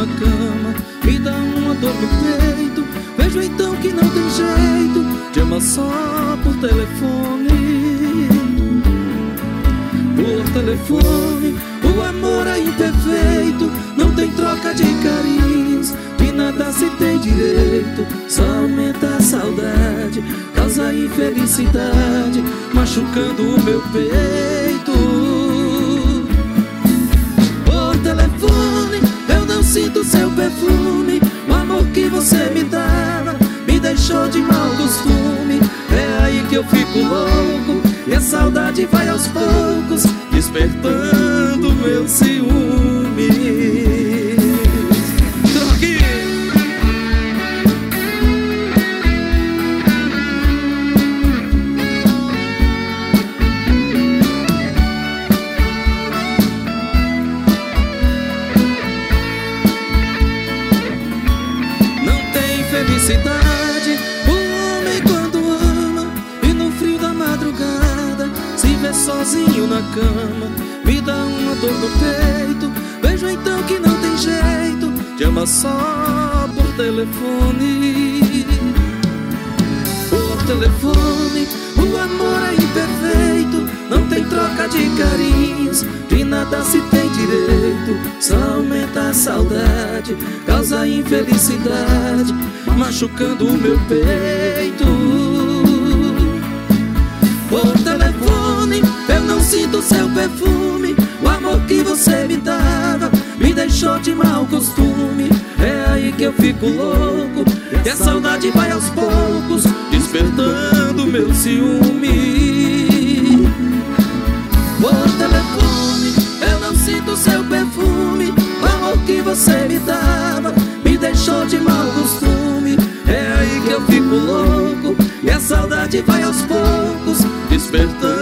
na cama, me dá uma dor no peito. Vejo então que não tem jeito, te ama só por telefone. Por telefone, o amor é imperfeito, não tem troca de carinhos, de nada se tem direito, só aumenta a saudade, causa infelicidade, machucando o meu peito. Por telefone, eu não sinto seu perfume, o amor que você me dava me deixou de mau costume. É aí que eu fico louco e a saudade vai aos poucos, despertando meu ciúme. Troque! Não tem felicidade o homem quando ama, e no frio da madrugada se vê sozinho na cama, me dá uma dor no peito. Vejo então que não tem jeito, te ama só por telefone. Por telefone, o amor é imperfeito, não tem troca de carinhos, de nada se tem direito, só aumenta a saudade, causa infelicidade, machucando o meu peito. Por telefone, eu não sinto seu perfume, o amor que você me dava me deixou de mau costume. É aí que eu fico louco e a saudade vai aos poucos, despertando meu ciúme. Por telefone, eu não sinto seu perfume, o amor que você me dava me deixou de mau costume. É aí que eu fico louco e a saudade vai aos poucos, despertando